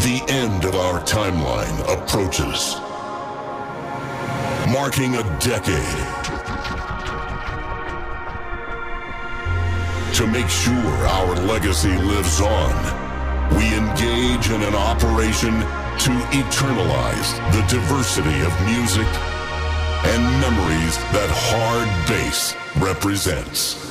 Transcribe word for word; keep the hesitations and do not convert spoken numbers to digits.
The end of our timeline approaches, marking a decade. To make sure our legacy lives on, we engage in an operation to eternalize the diversity of music and memories that hard bass represents.